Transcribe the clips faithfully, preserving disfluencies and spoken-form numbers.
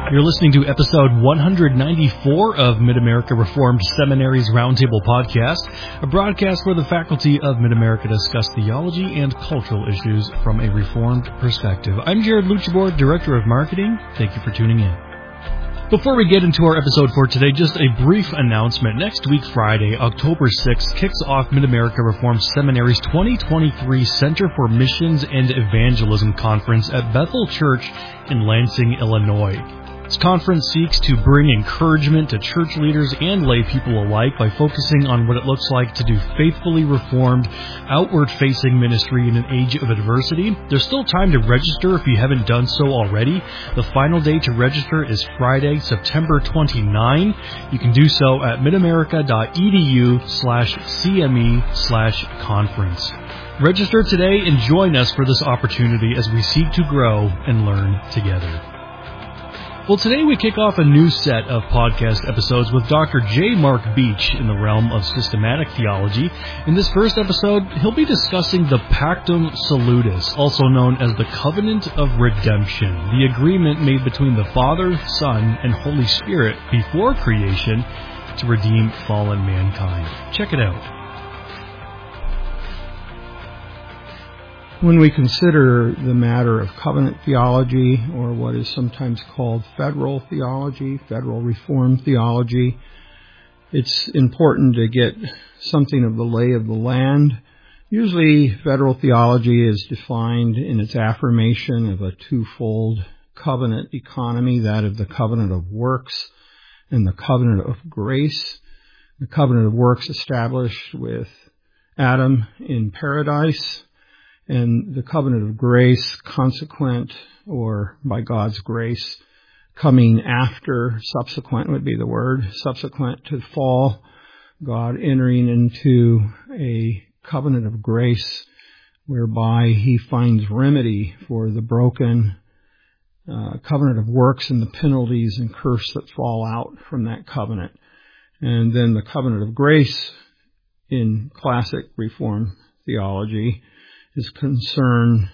You're listening to episode one ninety-four of Mid-America Reformed Seminary's Roundtable Podcast, a broadcast where the faculty of Mid-America discuss theology and cultural issues from a Reformed perspective. I'm Jared Luchabor, Director of Marketing. Thank you for tuning in. Before we get into our episode for today, just a brief announcement. Next week, Friday, October sixth, kicks off Mid-America Reformed Seminary's twenty twenty-three Center for Missions and Evangelism Conference at Bethel Church in Lansing, Illinois. This conference seeks to bring encouragement to church leaders and lay people alike by focusing on what it looks like to do faithfully reformed, outward-facing ministry in an age of adversity. There's still time to register if you haven't done so already. The final day to register is Friday, September twenty-ninth. You can do so at midamerica.edu slash CME slash conference. Register today and join us for this opportunity as we seek to grow and learn together. Well, today we kick off a new set of podcast episodes with Doctor J. Mark Beach in the realm of systematic theology. In this first episode, he'll be discussing the Pactum Salutis, also known as the Covenant of Redemption, the agreement made between the Father, Son, and Holy Spirit before creation to redeem fallen mankind. Check it out. When we consider the matter of covenant theology, or what is sometimes called federal theology, federal reform theology, it's important to get something of the lay of the land. Usually, federal theology is defined in its affirmation of a twofold covenant economy, that of the covenant of works and the covenant of grace. The covenant of works established with Adam in paradise, and the covenant of grace consequent, or by God's grace, coming after, subsequent would be the word, subsequent to fall, God entering into a covenant of grace whereby He finds remedy for the broken uh, covenant of works and the penalties and curse that fall out from that covenant. And then the covenant of grace in classic Reformed theology is concerned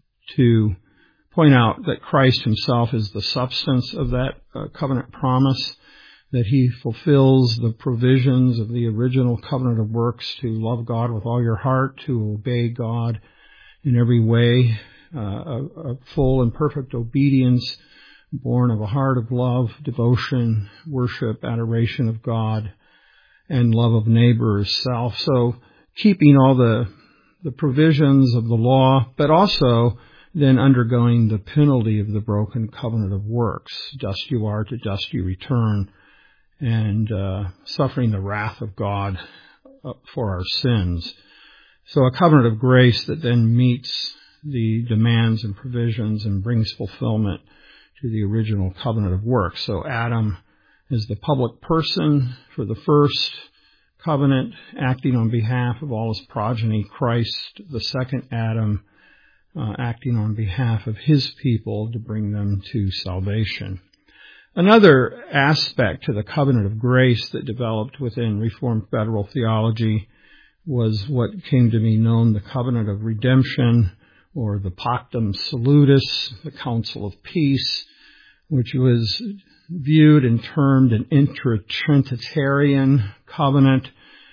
to point out that Christ Himself is the substance of that uh, covenant promise, that He fulfills the provisions of the original covenant of works to love God with all your heart, to obey God in every way, uh, a, a full and perfect obedience born of a heart of love, devotion, worship, adoration of God, and love of neighbor as self. So keeping all the the provisions of the law, but also then undergoing the penalty of the broken covenant of works. Dust you are, to dust you return, and uh, suffering the wrath of God for our sins. So a covenant of grace that then meets the demands and provisions and brings fulfillment to the original covenant of works. So Adam is the public person for the first covenant, acting on behalf of all his progeny. Christ, the second Adam, uh, acting on behalf of His people to bring them to salvation. Another aspect to the covenant of grace that developed within Reformed federal theology was what came to be known the covenant of redemption, or the Pactum Salutis, the Council of Peace, which was viewed and termed an intra-Trinitarian covenant.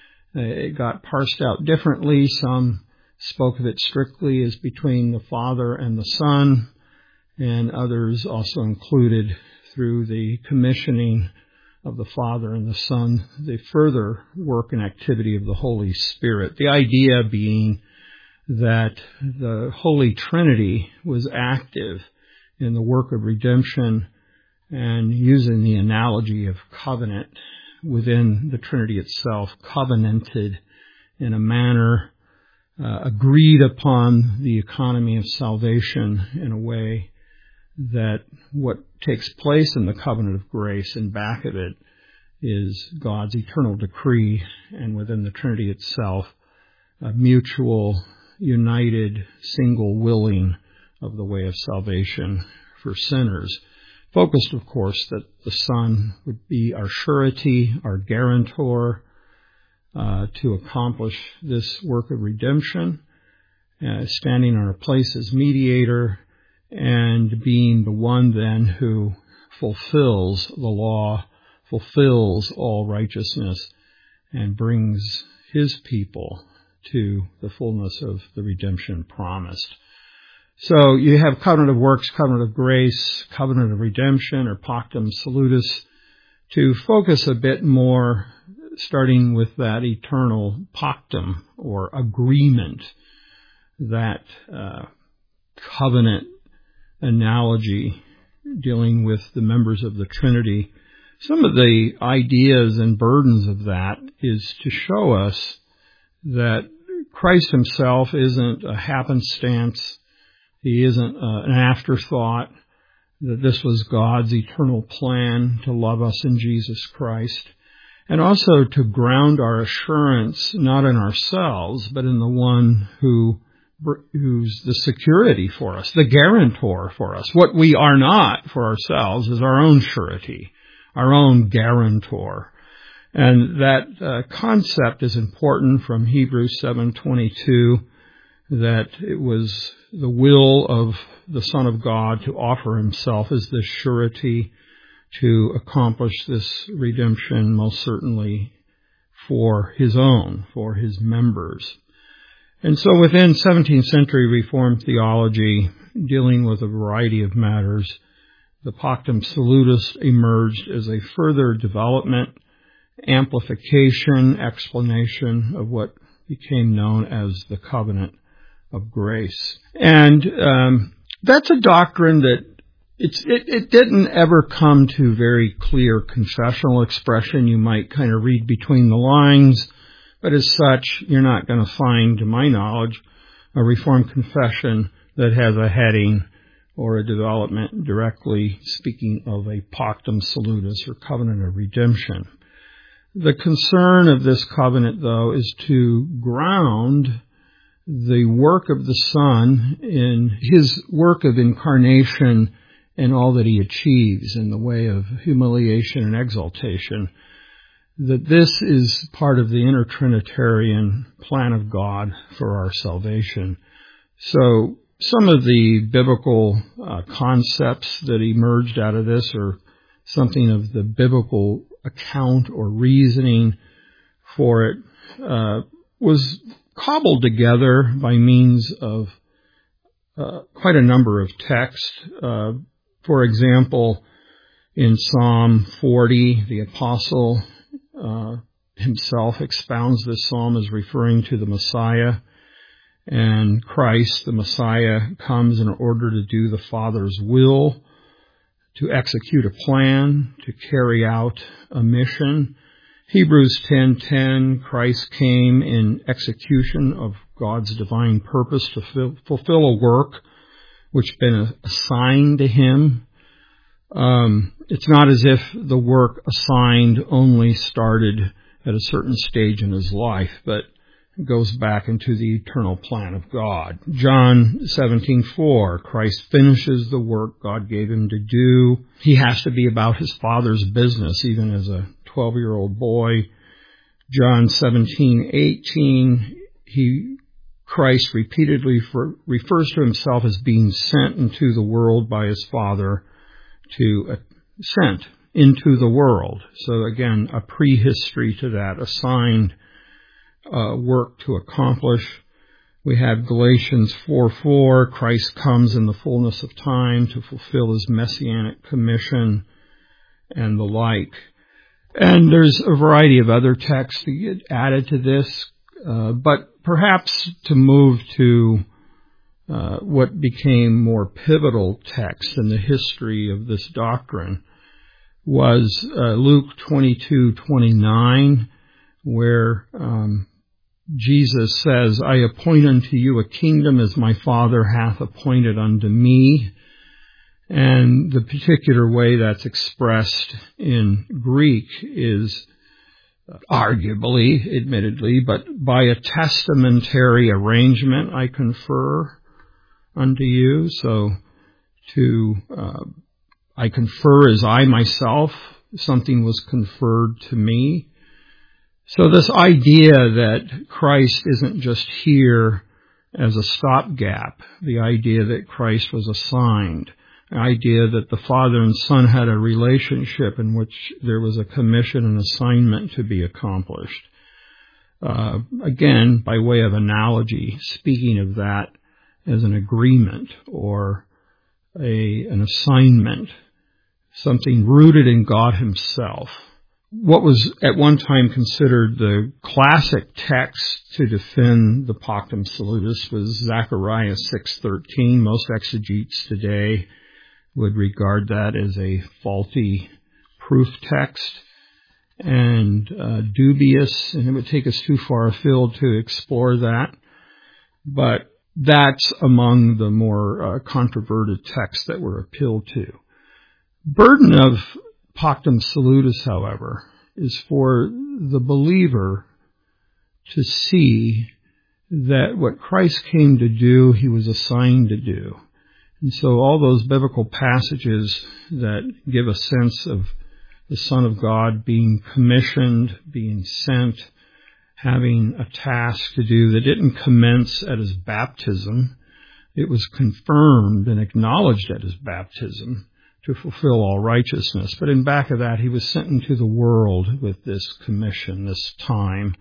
It got parsed out differently. Some spoke of it strictly as between the Father and the Son, and others also included, through the commissioning of the Father and the Son, the further work and activity of the Holy Spirit. The idea being that the Holy Trinity was active in the work of redemption, and using the analogy of covenant within the Trinity itself, covenanted in a manner uh, agreed upon the economy of salvation in a way that what takes place in the covenant of grace, and back of it is God's eternal decree, and within the Trinity itself, a mutual, united, single willing of the way of salvation for sinners. Focused, of course, that the Son would be our surety, our guarantor, uh, to accomplish this work of redemption, uh, standing in our place as mediator, and being the one then who fulfills the law, fulfills all righteousness, and brings his people to the fullness of the redemption promised. So you have covenant of works, covenant of grace, covenant of redemption, or pactum salutis. To focus a bit more, starting with that eternal pactum, or agreement, that uh, covenant analogy dealing with the members of the Trinity. Some of the ideas and burdens of that is to show us that Christ himself isn't a happenstance. He isn't uh, an afterthought, that this was God's eternal plan to love us in Jesus Christ, and also to ground our assurance not in ourselves, but in the one who who's the security for us, the guarantor for us. What we are not for ourselves is our own surety, our own guarantor. And that uh, concept is important from Hebrews seven twenty-two, that it was the will of the Son of God to offer himself as the surety to accomplish this redemption, most certainly for his own, for his members. And so within seventeenth century Reformed theology, dealing with a variety of matters, the Pactum Salutis emerged as a further development, amplification, explanation of what became known as the covenant of grace. And um, that's a doctrine that it's, it, it didn't ever come to very clear confessional expression. You might kind of read between the lines, but as such, you're not going to find, to my knowledge, a Reformed confession that has a heading or a development directly speaking of a Pactum Salutis, or covenant of redemption. The concern of this covenant, though, is to ground the work of the Son in his work of incarnation and all that he achieves in the way of humiliation and exaltation, that this is part of the intertrinitarian plan of God for our salvation. So some of the biblical uh, concepts that emerged out of this, or something of the biblical account or reasoning for it, uh, was cobbled together by means of uh, quite a number of texts. Uh, for example, in Psalm forty, the apostle uh, himself expounds this psalm as referring to the Messiah, and Christ, the Messiah, comes in order to do the Father's will, to execute a plan, to carry out a mission. Hebrews ten ten, Christ came in execution of God's divine purpose to fulfill a work which had been assigned to him. Um, it's not as if the work assigned only started at a certain stage in his life, but it goes back into the eternal plan of God. John seventeen four, Christ finishes the work God gave him to do. He has to be about his Father's business, even as a twelve-year-old boy. John seventeen eighteen, he, Christ repeatedly for, refers to himself as being sent into the world by his Father, to uh, sent into the world. So again, a prehistory to that, assigned uh, work to accomplish. We have Galatians four four, Christ comes in the fullness of time to fulfill his messianic commission, and the like. And there's a variety of other texts that get added to this, uh, but perhaps to move to uh, what became more pivotal texts in the history of this doctrine was uh, Luke twenty-two twenty-nine, where um, Jesus says, I appoint unto you a kingdom as my Father hath appointed unto me. And the particular way that's expressed in Greek is arguably, admittedly, but by a testamentary arrangement I confer unto you. So to, uh, I confer as I myself, something was conferred to me. So this idea that Christ isn't just here as a stopgap, the idea that Christ was assigned, idea that the Father and Son had a relationship in which there was a commission and assignment to be accomplished. Uh, again, by way of analogy, speaking of that as an agreement or a an assignment, something rooted in God Himself. What was at one time considered the classic text to defend the Pactum Salutis was Zechariah six thirteen. Most exegetes today would regard that as a faulty proof text and uh, dubious, and it would take us too far afield to explore that. But that's among the more uh, controverted texts that were appealed to. Burden of Pactum Salutis, however, is for the believer to see that what Christ came to do, He was assigned to do. And so all those biblical passages that give a sense of the Son of God being commissioned, being sent, having a task to do that didn't commence at His baptism. It was confirmed and acknowledged at His baptism to fulfill all righteousness. But in back of that, He was sent into the world with this commission, this time.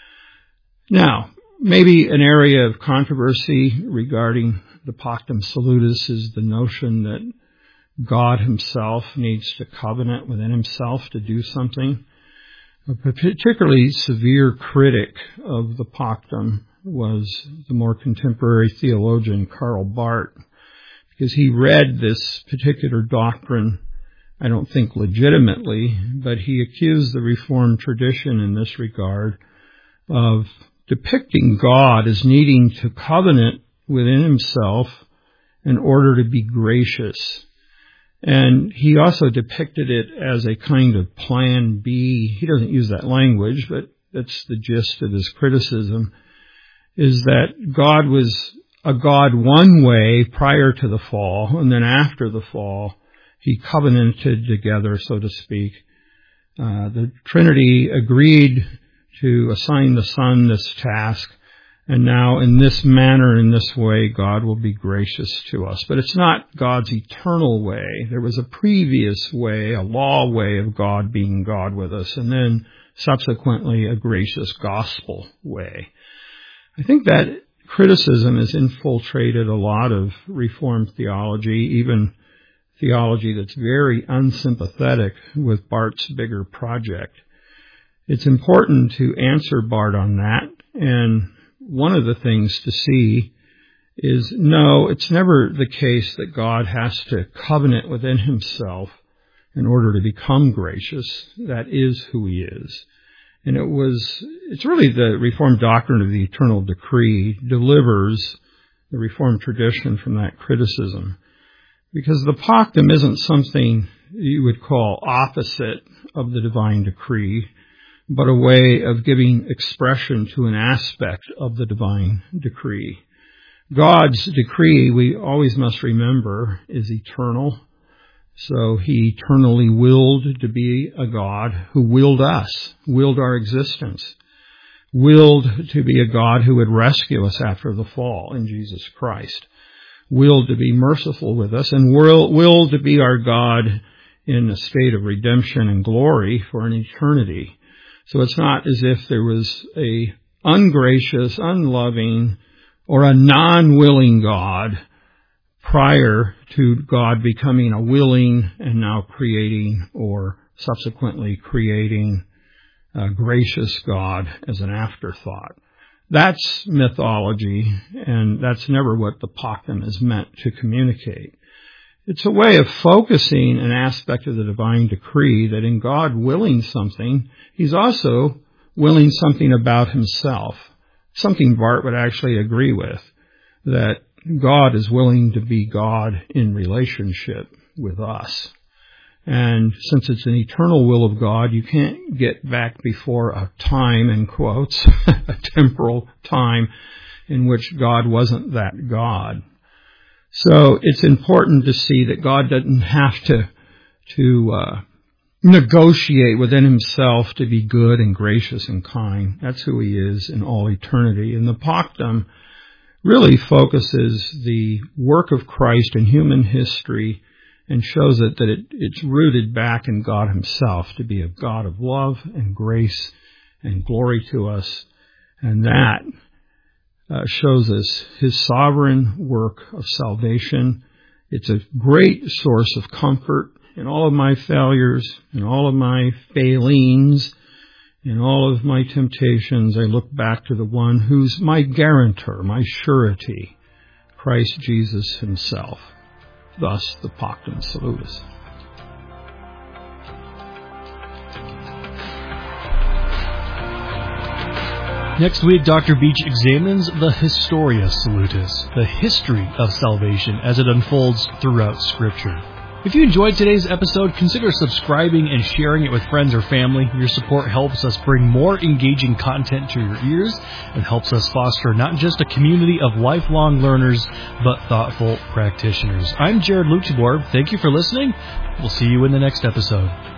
Now, maybe an area of controversy regarding the Pactum Salutis is the notion that God Himself needs to covenant within Himself to do something. A particularly severe critic of the Pactum was the more contemporary theologian Karl Barth, because he read this particular doctrine, I don't think legitimately, but he accused the Reformed tradition in this regard of depicting God as needing to covenant within Himself in order to be gracious. And he also depicted it as a kind of plan B. He doesn't use that language, but that's the gist of his criticism, is that God was a God one way prior to the fall, and then after the fall, He covenanted together, so to speak. Uh, the Trinity agreed to assign the Son this task, and now in this manner, in this way, God will be gracious to us. But it's not God's eternal way. There was a previous way, a law way of God being God with us, and then subsequently a gracious gospel way. I think that criticism has infiltrated a lot of Reformed theology, even theology that's very unsympathetic with Barth's bigger project. It's important to answer Barth on that, and one of the things to see is, no, it's never the case that God has to covenant within Himself in order to become gracious. That is who He is. And it was, it's really the Reformed doctrine of the eternal decree delivers the Reformed tradition from that criticism. Because the Pactum isn't something you would call opposite of the divine decree, but a way of giving expression to an aspect of the divine decree. God's decree, we always must remember, is eternal. So He eternally willed to be a God who willed us, willed our existence, willed to be a God who would rescue us after the fall in Jesus Christ, willed to be merciful with us, and willed to be our God in a state of redemption and glory for an eternity. So it's not as if there was a ungracious, unloving, or a non-willing God prior to God becoming a willing and now creating or subsequently creating a gracious God as an afterthought. That's mythology, and that's never what the Pactum is meant to communicate. It's a way of focusing an aspect of the divine decree that in God willing something, He's also willing something about Himself, something Barth would actually agree with, that God is willing to be God in relationship with us. And since it's an eternal will of God, you can't get back before a time, in quotes, a temporal time in which God wasn't that God. So it's important to see that God doesn't have to to uh, negotiate within Himself to be good and gracious and kind. That's who He is in all eternity. And the Pactum really focuses the work of Christ in human history and shows it that it, it's rooted back in God himself to be a God of love and grace and glory to us. And that uh, shows us his sovereign work of salvation. It's a great source of comfort in all of my failures, in all of my failings, in all of my temptations. I look back to the one who's my guarantor, my surety, Christ Jesus himself. Thus, the Pactum Salutis. Next week, Doctor Beach examines the Historia Salutis, the history of salvation as it unfolds throughout Scripture. If you enjoyed today's episode, consider subscribing and sharing it with friends or family. Your support helps us bring more engaging content to your ears and helps us foster not just a community of lifelong learners, but thoughtful practitioners. I'm Jared Luchibor. Thank you for listening. We'll see you in the next episode.